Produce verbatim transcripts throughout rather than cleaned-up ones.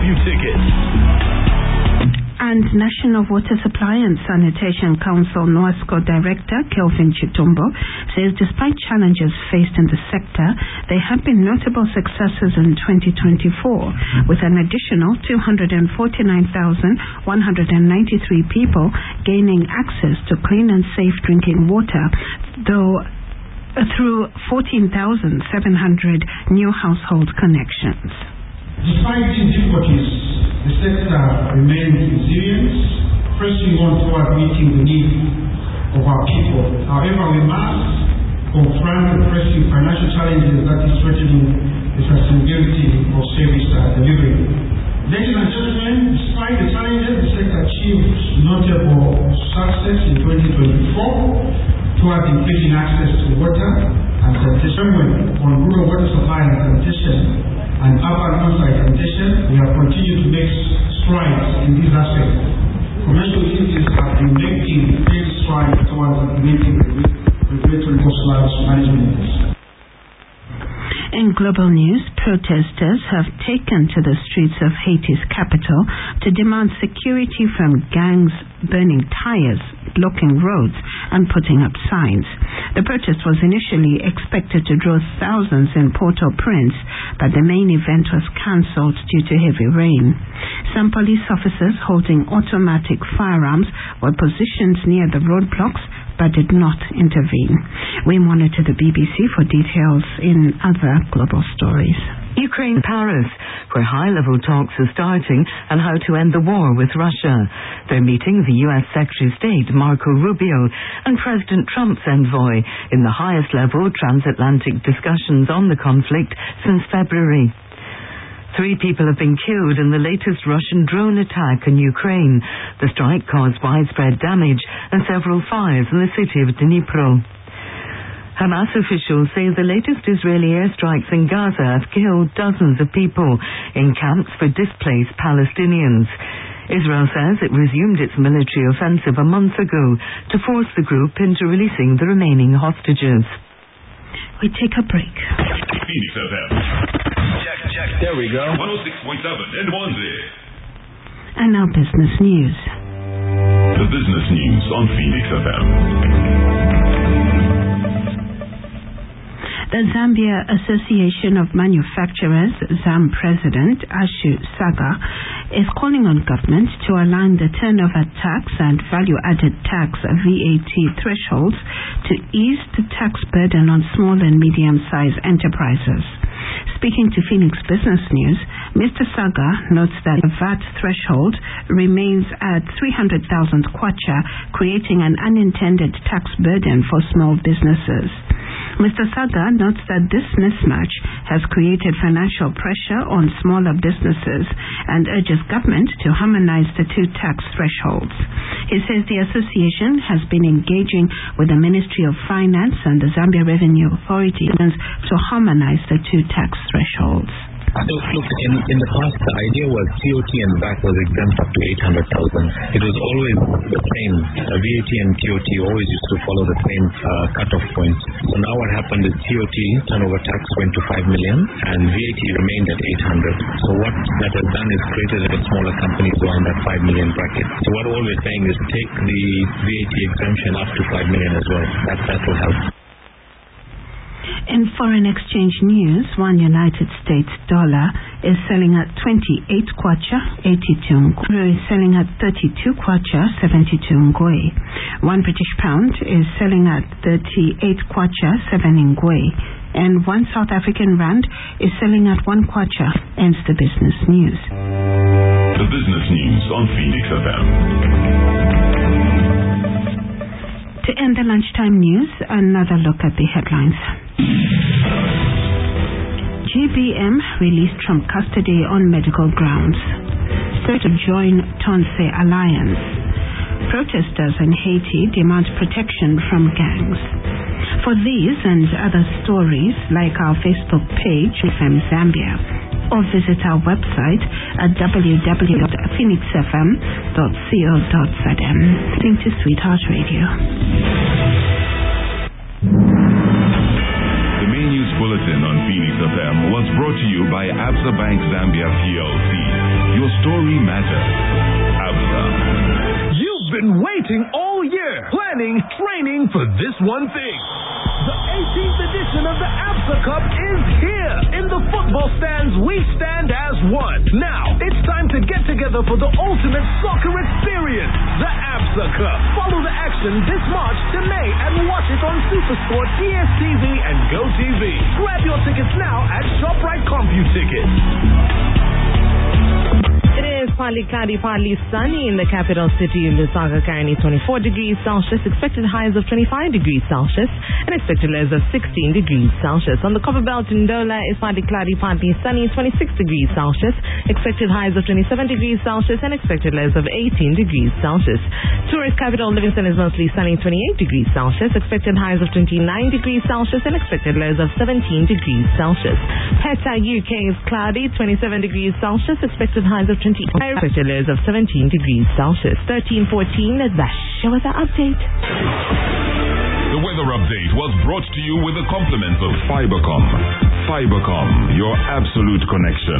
you tickets. And National Water Supply and Sanitation Council NOASCO Director Kelvin Chitumbo says despite challenges faced in the sector, there have been notable successes in twenty twenty-four, with an additional two hundred forty-nine thousand one hundred ninety-three people gaining access to clean and safe drinking water, though uh, through fourteen thousand seven hundred new household connections. Despite these difficulties, the sector remains resilient, pressing on toward meeting the needs of our people. However, we must confront the pressing financial challenges that is threatening the sustainability of service delivery. Ladies and gentlemen, despite the challenges, the sector achieved notable success in twenty twenty-four towards increasing access to water and sanitation. On rural water supply and sanitation and urban on-site sanitation, we have continued to make strides in these aspects. Commercial utilities have been making great strides towards implementing regulatory cost management. In global news, protesters have taken to the streets of Haiti's capital to demand security from gangs burning tires, blocking roads, and putting up signs. The protest was initially expected to draw thousands in Port-au-Prince, but the main event was cancelled due to heavy rain. Some police officers holding automatic firearms were positioned near the roadblocks but did not intervene. We monitor the B B C for details in other global stories. Ukraine, Paris, where high-level talks are starting on how to end the war with Russia. They're meeting the U S Secretary of State Marco Rubio and President Trump's envoy in the highest-level transatlantic discussions on the conflict since February. Three people have been killed in the latest Russian drone attack in Ukraine. The strike caused widespread damage and several fires in the city of Dnipro. Hamas officials say the latest Israeli airstrikes in Gaza have killed dozens of people in camps for displaced Palestinians. Israel says it resumed its military offensive a month ago to force the group into releasing the remaining hostages. We take a break. Phoenix F M. Check, check. There we go. one oh six point seven and Wanzi. And now business news. The business news on Phoenix F M. The Zambia Association of Manufacturers, ZAM President Ashu Saga, is calling on government to align the turnover tax and value-added tax V A T thresholds to ease the tax burden on small and medium-sized enterprises. Speaking to Phoenix Business News, Mister Saga notes that the V A T threshold remains at three hundred thousand kwacha, creating an unintended tax burden for small businesses. Mister Saga notes that this mismatch has created financial pressure on smaller businesses and urges government to harmonize the two tax thresholds. He says the association has been engaging with the Ministry of Finance and the Zambia Revenue Authority to harmonize the two tax thresholds. So, look, in, in the past, the idea was T O T and V A T was exempt up to eight hundred thousand. It was always the same. Uh, V A T and T O T always used to follow the same uh, cutoff points. So now what happened is T O T, turnover tax, went to five million and V A T remained at eight hundred. So what that has done is created a smaller companies around that five million bracket. So what all we're saying is take the V A T exemption up to five million as well. That, that will help. In foreign exchange news, one United States dollar is selling at twenty-eight kwacha, eighty-two ngwe, is selling at thirty-two kwacha, seventy-two ngwe. One British pound is selling at thirty-eight kwacha, seven ngwe. And one South African rand is selling at one kwacha. Ends the business news. The business news on Phoenix F M. To end the lunchtime news, another look at the headlines. G B M released from custody on medical grounds. Set to join Tonse Alliance. Protesters in Haiti demand protection from gangs. For these and other stories, like our Facebook page, F M Zambia, or visit our website at w w w dot phoenix f m dot co dot z m. Listening to Sweetheart Radio. The main news bulletin on Phoenix F M was brought to you by Absa Bank Zambia P L C. story matters. ABSA. You've been waiting all year, planning, training for this one thing. The eighteenth edition of the ABSA Cup is here. In the football stands, we stand as one. Now, it's time to get together for the ultimate soccer experience, the ABSA Cup. Follow the action this March to May and watch it on SuperSport, D S T V, and GoTV. Grab your tickets now at ShopRite CompuTicket. It is partly cloudy, partly sunny in the capital city, Lusaka. Currently twenty-four degrees Celsius, expected highs of twenty-five degrees Celsius, and expected lows of sixteen degrees Celsius. On the Copperbelt in Ndola, it's partly cloudy, partly sunny, twenty-six degrees Celsius, expected highs of twenty-seven degrees Celsius, and expected lows of eighteen degrees Celsius. Tourist capital Livingston is mostly sunny, twenty-eight degrees Celsius, expected highs of twenty-nine degrees Celsius, and expected lows of seventeen degrees Celsius. Petta U K is cloudy, twenty-seven degrees Celsius, expected highs of twenty, expected lows of seventeen degrees Celsius. thirteen fourteen, the show weather update. The weather update was brought to you with the compliments of Fibercom. Fibercom, your absolute connection.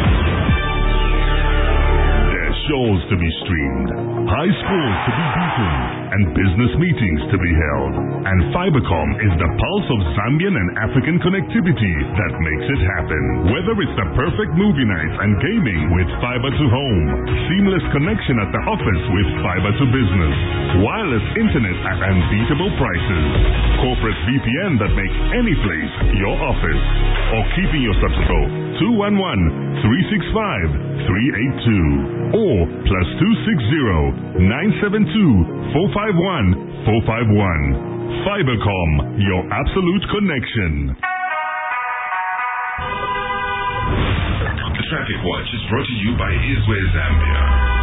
There's shows to be streamed, high scores to be beaten, and business meetings to be held. And Fibercom is the pulse of Zambian and African connectivity that makes it happen. Whether it's the perfect movie nights and gaming with fiber to home, seamless connection at the office with fiber to business, wireless internet at unbeatable prices, corporate V P N that makes any place your office, or keeping your subscribe two one one, three six five, three eight two or plus two six zero, nine seven two, four five one, four five one. Fibercom, your absolute connection. The Traffic Watch is brought to you by Izwe Zambia.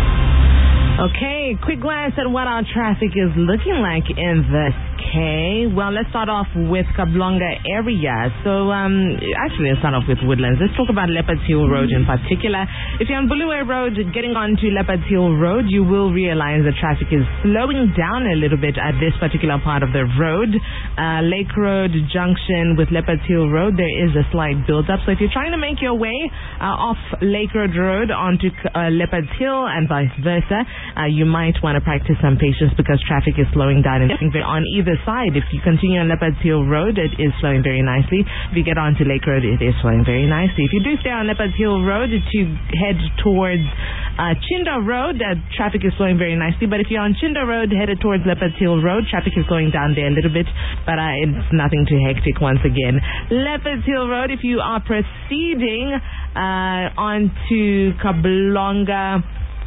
Okay, quick glance at what our traffic is looking like in this K. Well, let's start off with Kablonga area. So, um, actually, let's start off with Woodlands. Let's talk about Leopards Hill Road in particular. If you're on Buluwe Road, getting onto Leopards Hill Road, you will realize the traffic is slowing down a little bit at this particular part of the road. Uh, Lake Road Junction with Leopards Hill Road, there is a slight build-up. So if you're trying to make your way uh, off Lake Road Road onto uh, Leopards Hill and vice versa, Uh, you might want to practice some patience because traffic is slowing down. And on either side, if you continue on Leopards Hill Road, it is slowing very nicely. If you get onto Lake Road, it is slowing very nicely. If you do stay on Leopards Hill Road to head towards uh, Chindo Road, uh, traffic is slowing very nicely. But if you're on Chindo Road headed towards Leopards Hill Road, traffic is slowing down there a little bit, but uh, it's nothing too hectic once again. Leopards Hill Road, if you are proceeding uh, onto Kablonga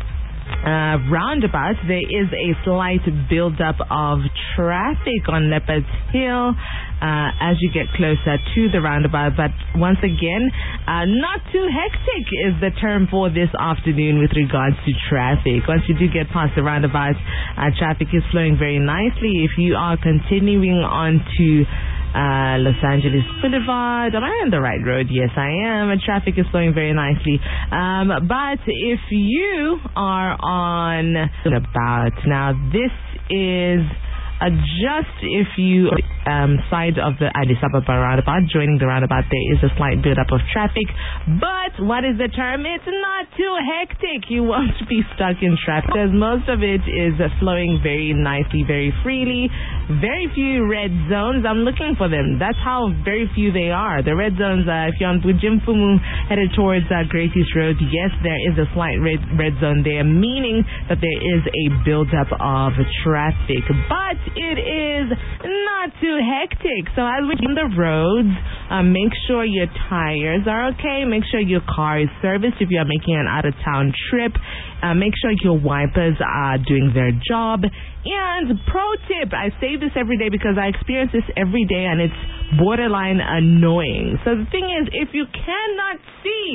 Uh, roundabout, there is a slight build-up of traffic on Leopards Hill uh, as you get closer to the roundabout. But once again, uh, not too hectic is the term for this afternoon with regards to traffic. Once you do get past the roundabout, uh, traffic is flowing very nicely. If you are continuing on to Uh, Los Angeles Boulevard. Am I on the right road? Yes, I am. And traffic is flowing very nicely. Um, but if you are on about now, this is uh, just if you um, side of the Addis Ababa roundabout, joining the roundabout, there is a slight build-up of traffic. But what is the term? It's not too hectic. You won't be stuck in traffic because most of it is uh, flowing very nicely, very freely. Very few red zones. I'm looking for them. That's how very few they are. The red zones, uh, if you're on Bujimfumu headed towards uh, Great East Road, yes, there is a slight red, red zone there, meaning that there is a buildup of traffic. But it is not too hectic. So as we're on the roads, uh, make sure your tires are okay. Make sure your car is serviced if you're making an out-of-town trip. Uh, make sure your wipers are doing their job. And pro tip, I say this every day because I experience this every day and it's borderline annoying. So the thing is, if you cannot see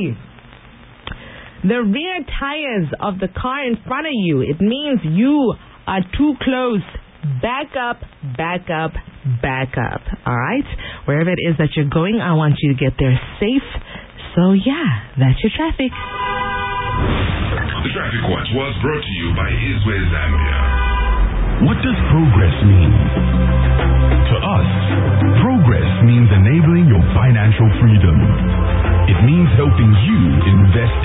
the rear tires of the car in front of you, it means you are too close. Back up, back up, back up. All right? Wherever it is that you're going, I want you to get there safe. So yeah, that's your traffic. The Traffic Watch was brought to you by Izwe Zambia. What does progress mean? To us, progress means enabling your financial freedom. It means helping you invest